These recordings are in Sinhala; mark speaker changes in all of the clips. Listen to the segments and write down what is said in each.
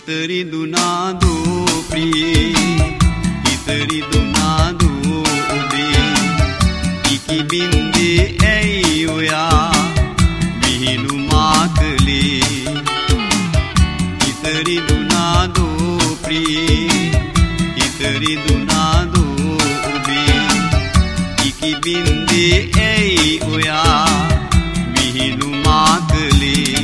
Speaker 1: හිතරිදුනාදු ප්‍රියේ හිතරිදුනාදු ඔබේ ඉකිබින්දේ ඇයි ඔයා විහිළු මාකලේ හිතරිදුනාදු ප්‍රියේ හිතරිදුනාදු ඔබේ ඉකිබින්දේ ඇයි ඔයා විහිළු මාකලේ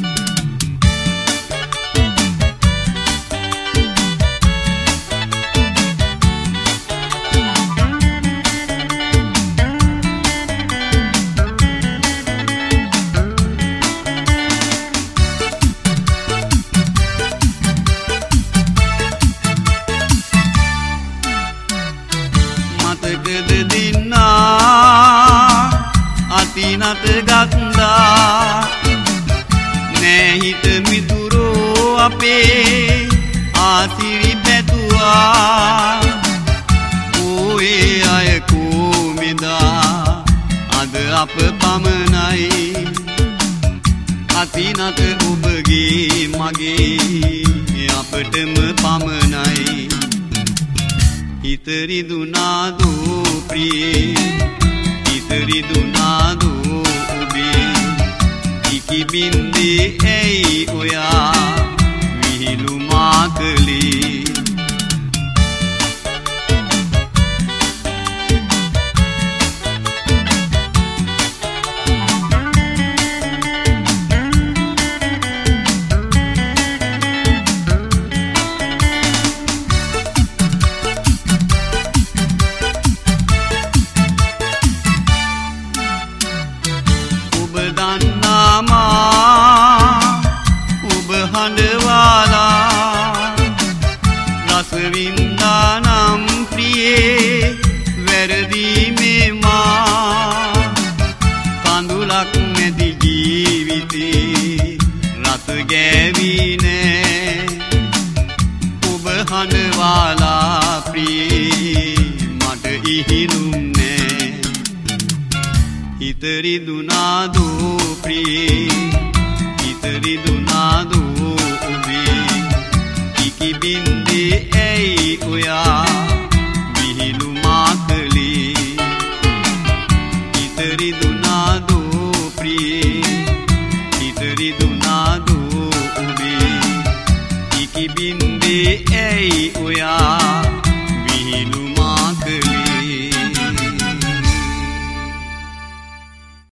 Speaker 1: අතිනත ගත්තා නැහිත මිතුරෝ අපේ ආසිරි පැතුවා ඕේ අය කෝමෙදා අද අප පමණයි අතිනත ඔබගේ මගේ අපටම පමණයි හිතරිදුනාදෝ ප්‍රියේ හිතරිදුනාදු ඔබේ ඉකිබින්දේ ඇයි ඔයා විහිළු මාකලේ හඬවාලා රසවින්දානම් ප්‍රියේ වැරදීමේ මා කඳුලක් නැති ජීවිතේ රස ගෑවී නෑ ඔබ හඬවාලා ප්‍රියේ මට ඉහිලුම් නෑ හිතරිදුනාදු ප්‍රියේ හිතරිදුනාදු ඔබේ ඉකිබින්දේ ඇයි ඔයා විහිළු මාකලේ හිතරිදුනාදු ප්‍රියේ හිතරිදුනාදු ඔබේ ඉකිබින්දේ ඇයි ඔයා විහිළු මාකලේ